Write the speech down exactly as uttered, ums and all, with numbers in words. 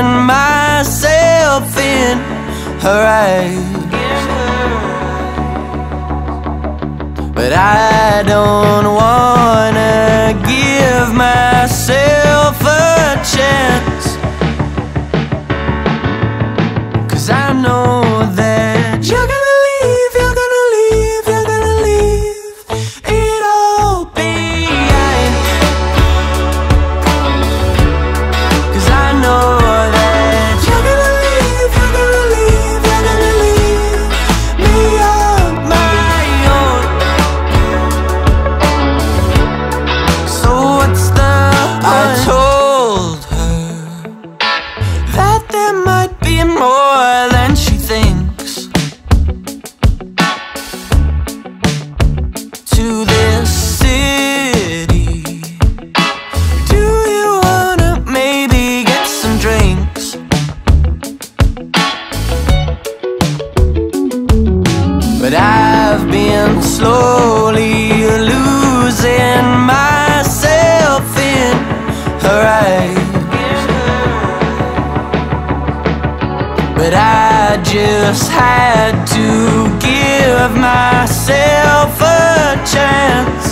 myself in her eyes, but I don't wanna give myself a chance, 'cause I know that you're gonna leave, you're gonna leave, you're gonna leave it all behind, 'cause I know that you're gonna leave, you're gonna leave, you're gonna leave me on my own. So what's the point? I told her that there might be more than she thinks to this city. Do you wanna maybe get some drinks? But I've been slowly losing myself in her eyes, but I just had to give myself a chance,